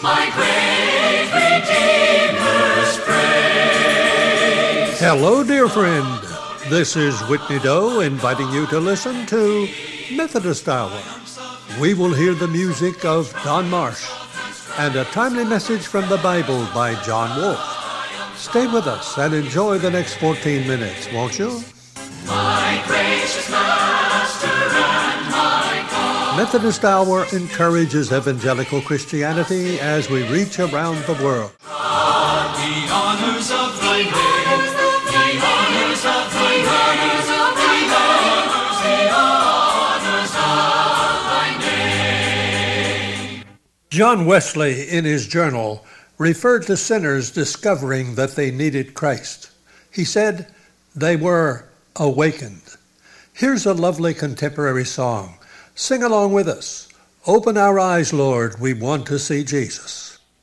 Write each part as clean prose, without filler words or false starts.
my great Redeemer's praise. Hello, dear friend. This is Whitney Doe inviting you to listen to Methodist Hour. We will hear the music of Don Marsh and a timely message from the Bible by John Wolfe. Stay with us and enjoy the next 14 minutes, won't you? My gracious Master and my God. Methodist Hour encourages evangelical Christianity as we reach around the world. God, the honors of thy name, the honors of thy name, the honors of thy name. John Wesley, in his journal, referred to sinners discovering that they needed Christ. He said they were awakened. Here's a lovely contemporary song. Sing along with us. Open our eyes, Lord, we want to see Jesus.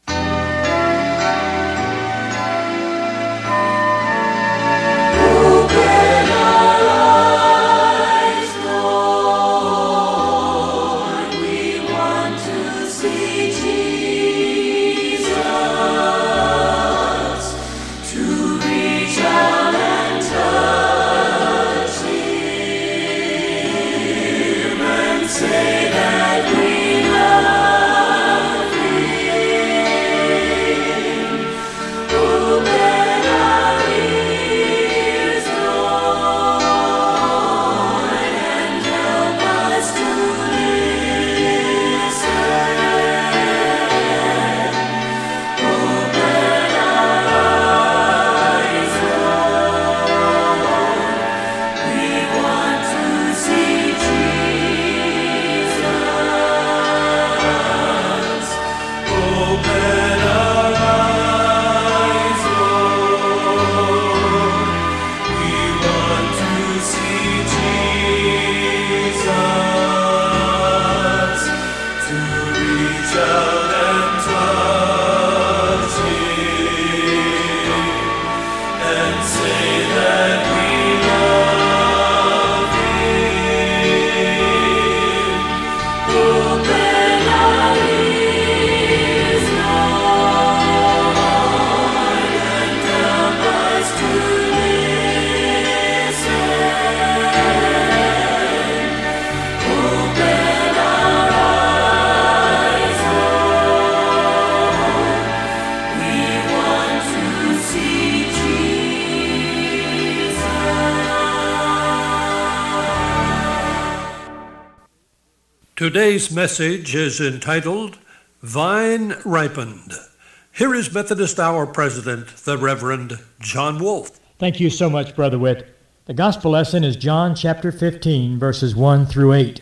Today's message is entitled, Vine Ripened. Here is Methodist Hour President, the Reverend John Wolfe. Thank you so much, Brother Witt. The gospel lesson is John chapter 15, verses 1 through 8.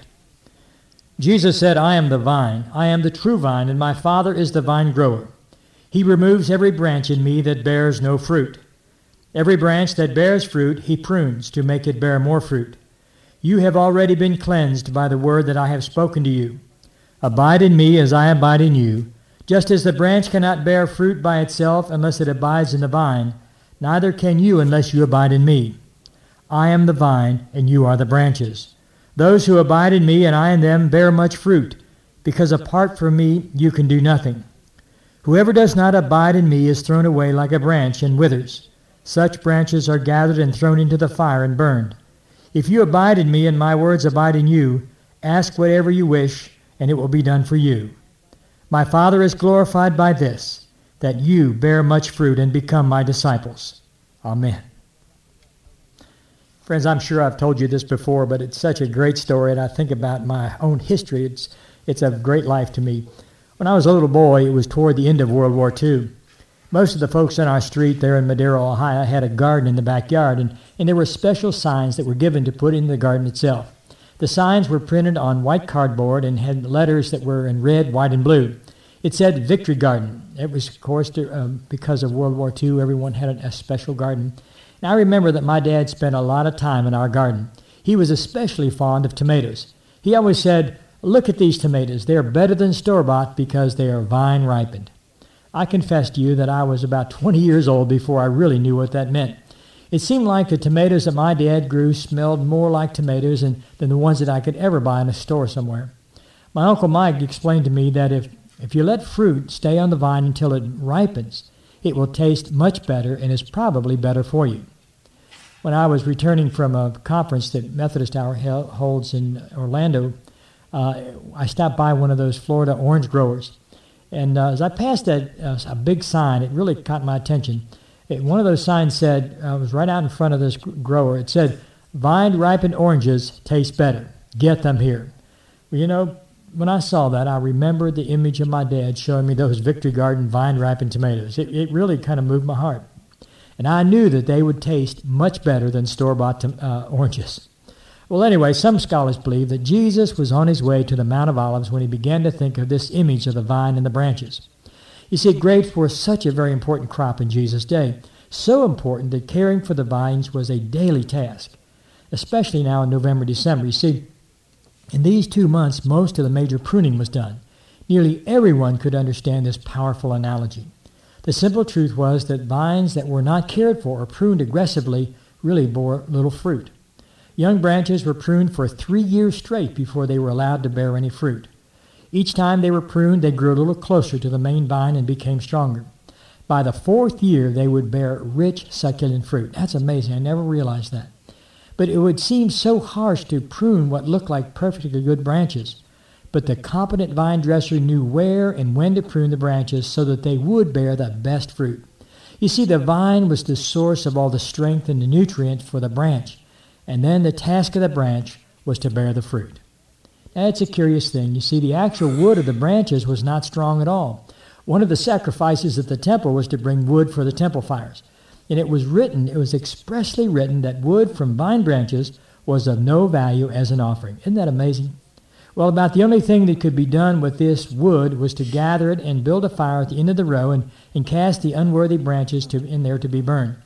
Jesus said, I am the vine, I am the true vine, and my Father is the vine grower. He removes every branch in me that bears no fruit. Every branch that bears fruit he prunes to make it bear more fruit. You have already been cleansed by the word that I have spoken to you. Abide in me as I abide in you. Just as the branch cannot bear fruit by itself unless it abides in the vine, neither can you unless you abide in me. I am the vine, and you are the branches. Those who abide in me and I in them bear much fruit, because apart from me you can do nothing. Whoever does not abide in me is thrown away like a branch and withers. Such branches are gathered and thrown into the fire and burned. If you abide in me and my words abide in you, ask whatever you wish, and it will be done for you. My Father is glorified by this, that you bear much fruit and become my disciples. Amen. Friends, I'm sure I've told you this before, but it's such a great story, and I think about my own history. It's a great life to me. When I was a little boy, it was toward the end of World War II. Most of the folks on our street there in Madera, Ohio, had a garden in the backyard, and there were special signs that were given to put in the garden itself. The signs were printed on white cardboard and had letters that were in red, white, and blue. It said Victory Garden. It was, of course, because of World War II, everyone had a special garden. And I remember that my dad spent a lot of time in our garden. He was especially fond of tomatoes. He always said, look at these tomatoes. They're better than store-bought because they are vine ripened. I confess to you that I was about 20 years old before I really knew what that meant. It seemed like the tomatoes that my dad grew smelled more like tomatoes than the ones that I could ever buy in a store somewhere. My Uncle Mike explained to me that if If you let fruit stay on the vine until it ripens, it will taste much better and is probably better for you. When I was returning from a conference that Methodist Hour holds in Orlando, I stopped by one of those Florida orange growers. And as I passed a big sign, it really caught my attention. One of those signs said, it was right out in front of this grower, it said, "Vine-ripened oranges taste better. Get them here." Well, you know, when I saw that, I remembered the image of my dad showing me those Victory Garden vine-ripened tomatoes. It really kind of moved my heart. And I knew that they would taste much better than store-bought oranges. Well, anyway, some scholars believe that Jesus was on his way to the Mount of Olives when he began to think of this image of the vine and the branches. You see, grapes were such a very important crop in Jesus' day, so important that caring for the vines was a daily task, especially now in November, December. You see, in these 2 months, most of the major pruning was done. Nearly everyone could understand this powerful analogy. The simple truth was that vines that were not cared for or pruned aggressively really bore little fruit. Young branches were pruned for 3 years straight before they were allowed to bear any fruit. Each time they were pruned, they grew a little closer to the main vine and became stronger. By the 4th year, they would bear rich, succulent fruit. That's amazing. I never realized that. But it would seem so harsh to prune what looked like perfectly good branches. But the competent vine dresser knew where and when to prune the branches so that they would bear the best fruit. You see, the vine was the source of all the strength and the nutrients for the branch. And then the task of the branch was to bear the fruit. Now, it's a curious thing. You see, the actual wood of the branches was not strong at all. One of the sacrifices at the temple was to bring wood for the temple fires. And it was expressly written that wood from vine branches was of no value as an offering. Isn't that amazing? Well, about the only thing that could be done with this wood was to gather it and build a fire at the end of the row and cast the unworthy branches in there to be burned.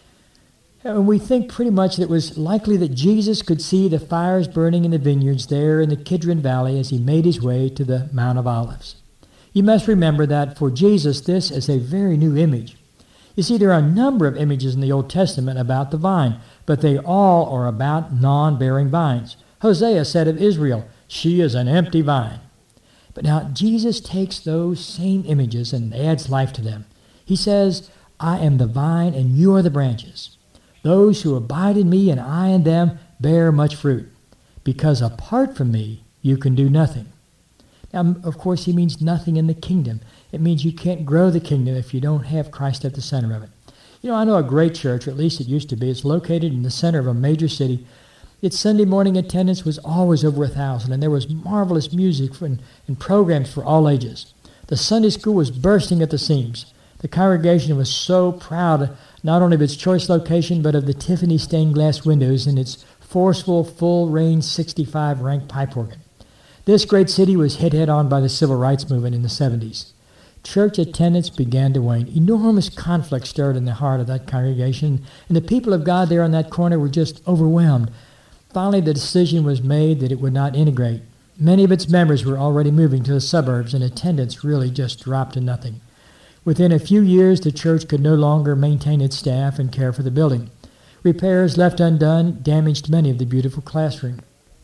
And we think pretty much that it was likely that Jesus could see the fires burning in the vineyards there in the Kidron Valley as he made his way to the Mount of Olives. You must remember that for Jesus, this is a very new image. You see, there are a number of images in the Old Testament about the vine, but they all are about non-bearing vines. Hosea said of Israel, "She is an empty vine." But now Jesus takes those same images and adds life to them. He says, "I am the vine and you are the branches. Those who abide in me and I in them bear much fruit, because apart from me you can do nothing." Now, of course, he means nothing in the kingdom. It means you can't grow the kingdom if you don't have Christ at the center of it. You know, I know a great church, or at least it used to be. It's located in the center of a major city. Its Sunday morning attendance was always over 1,000, and there was marvelous music and programs for all ages. The Sunday school was bursting at the seams. The congregation was so proud not only of its choice location, but of the Tiffany stained glass windows and its forceful, full-range 65 rank pipe organ. This great city was hit head-on by the civil rights movement in the 70s. Church attendance began to wane. Enormous conflict stirred in the heart of that congregation, and the people of God there on that corner were just overwhelmed. Finally, the decision was made that it would not integrate. Many of its members were already moving to the suburbs, and attendance really just dropped to nothing. Within a few years, the church could no longer maintain its staff and care for the building. Repairs left undone damaged many of the beautiful classrooms.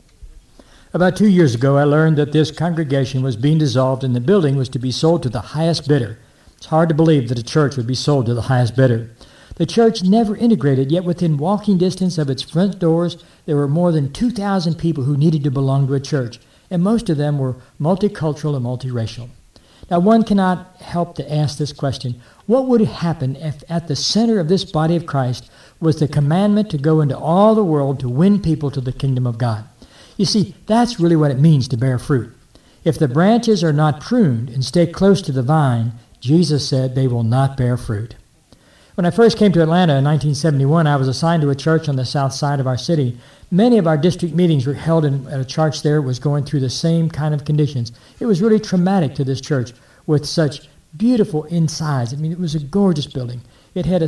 About 2 years ago, I learned that this congregation was being dissolved and the building was to be sold to the highest bidder. It's hard to believe that a church would be sold to the highest bidder. The church never integrated, yet within walking distance of its front doors, there were more than 2,000 people who needed to belong to a church, and most of them were multicultural and multiracial. Now, one cannot help to ask this question: what would happen if at the center of this body of Christ was the commandment to go into all the world to win people to the kingdom of God? You see, that's really what it means to bear fruit. If the branches are not pruned and stay close to the vine, Jesus said they will not bear fruit. When I first came to Atlanta in 1971, I was assigned to a church on the south side of our city. Many of our district meetings were held at a church there that was going through the same kind of conditions. It was really traumatic to this church with such beautiful insides. I mean, it was a gorgeous building. It had a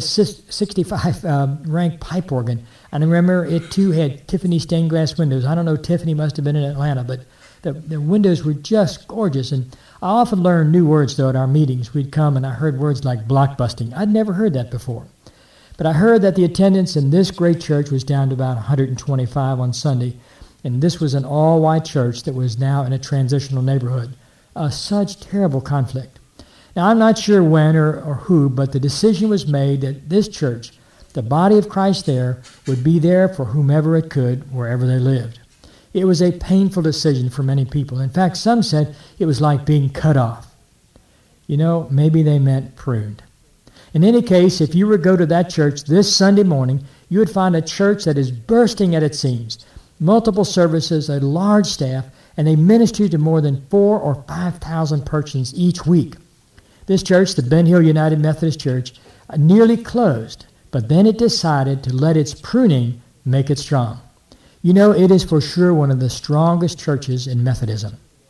65 rank pipe organ. And I remember it too had Tiffany stained glass windows. I don't know, Tiffany must have been in Atlanta, but the windows were just gorgeous. And I often learned new words, though, at our meetings. We'd come and I heard words like blockbusting. I'd never heard that before. But I heard that the attendance in this great church was down to about 125 on Sunday. And this was an all-white church that was now in a transitional neighborhood. such terrible conflict. Now, I'm not sure when or who, but the decision was made that this church, the body of Christ there, would be there for whomever it could, wherever they lived. It was a painful decision for many people. In fact, some said it was like being cut off. You know, maybe they meant pruned. In any case, if you were to go to that church this Sunday morning, you would find a church that is bursting at its seams. Multiple services, a large staff, and they minister to more than 4,000 or 5,000 persons each week. This church, the Ben Hill United Methodist Church, nearly closed, but then it decided to let its pruning make it strong. You know, it is for sure one of the strongest churches in Methodism.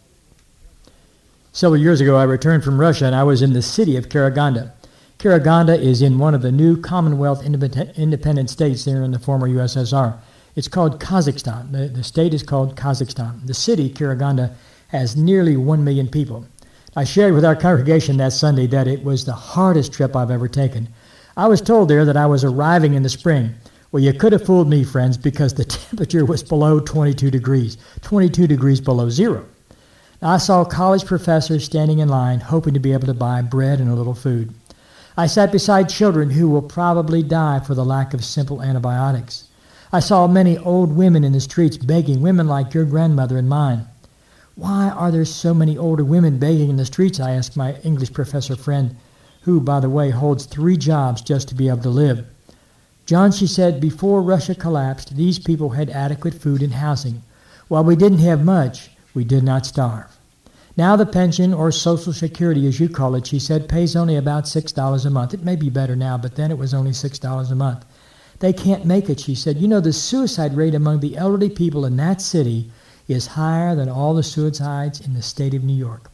Several years ago, I returned from Russia, and I was in the city of Karaganda. Karaganda is in one of the new Commonwealth independent states there in the former USSR. It's called Kazakhstan. The state is called Kazakhstan. The city, Karaganda, has nearly 1 million people. I shared with our congregation that Sunday that it was the hardest trip I've ever taken. I was told there that I was arriving in the spring. Well, you could have fooled me, friends, because the temperature was below 22 degrees below zero. Now, I saw college professors standing in line hoping to be able to buy bread and a little food. I sat beside children who will probably die for the lack of simple antibiotics. I saw many old women in the streets begging, women like your grandmother and mine. Why are there so many older women begging in the streets? I asked my English professor friend, who, by the way, holds 3 jobs just to be able to live. John, she said, before Russia collapsed, these people had adequate food and housing. While we didn't have much, we did not starve. Now the pension, or Social Security as you call it, she said, pays only about $6 a month. It may be better now, but then it was only $6 a month. They can't make it, she said. You know, the suicide rate among the elderly people in that city is higher than all the suicides in the state of New York.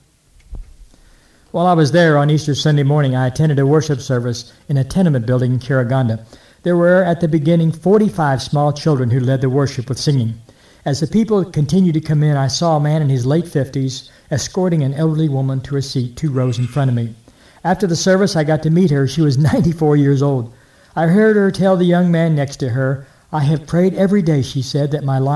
While I was there on Easter Sunday morning, I attended a worship service in a tenement building in Karaganda. There were, at the beginning, 45 small children who led the worship with singing. As the people continued to come in, I saw a man in his late 50s escorting an elderly woman to her seat 2 rows in front of me. After the service, I got to meet her. She was 94 years old. I heard her tell the young man next to her, I have prayed every day, she said, that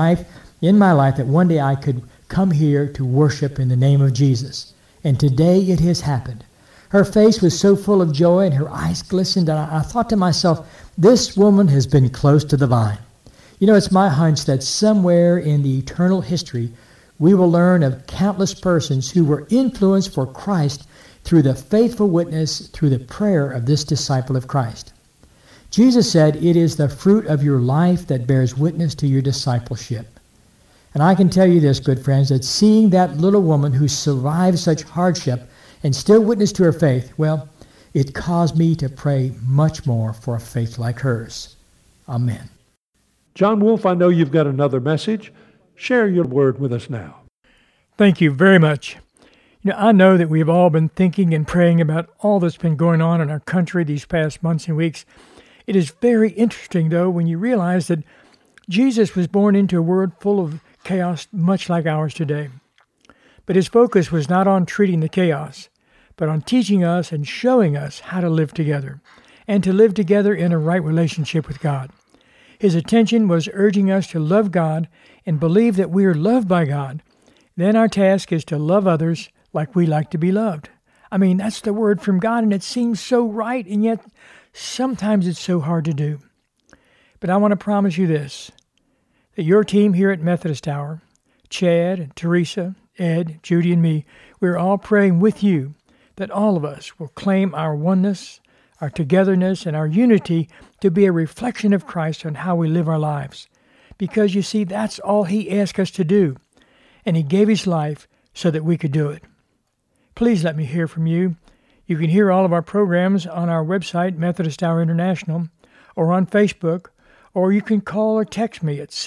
in my life, that one day I could come here to worship in the name of Jesus. And today it has happened. Her face was so full of joy and her eyes glistened, and I thought to myself, this woman has been close to the vine. You know, it's my hunch that somewhere in the eternal history, we will learn of countless persons who were influenced for Christ through the faithful witness, through the prayer of this disciple of Christ. Jesus said, it is the fruit of your life that bears witness to your discipleship. And I can tell you this, good friends, that seeing that little woman who survived such hardship and still witnessed to her faith, well, it caused me to pray much more for a faith like hers. Amen. John Wolfe, I know you've got another message. Share your word with us now. Thank you very much. You know, I know that we've all been thinking and praying about all that's been going on in our country these past months and weeks. It is very interesting, though, when you realize that Jesus was born into a world full of chaos, much like ours today. But his focus was not on treating the chaos, but on teaching us and showing us how to live together, and to live together in a right relationship with God. His attention was urging us to love God and believe that we are loved by God. Then our task is to love others like we like to be loved. I mean, that's the word from God, and it seems so right, and yet sometimes it's so hard to do. But I want to promise you this, that your team here at Methodist Hour, Chad, Teresa, Ed, Judy, and me, we're all praying with you that all of us will claim our oneness, our togetherness, and our unity to be a reflection of Christ on how we live our lives. Because, you see, that's all he asked us to do, and he gave his life so that we could do it. Please let me hear from you. You can hear all of our programs on our website, Methodist Hour International, or on Facebook, or you can call or text me at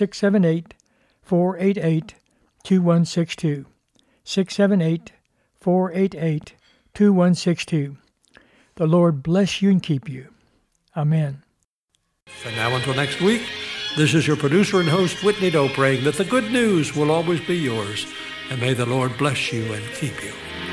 678-488-2162. 678-488-2162. The Lord bless you and keep you. Amen. And now until next week, this is your producer and host, Whitney Doe, praying that the good news will always be yours, and may the Lord bless you and keep you.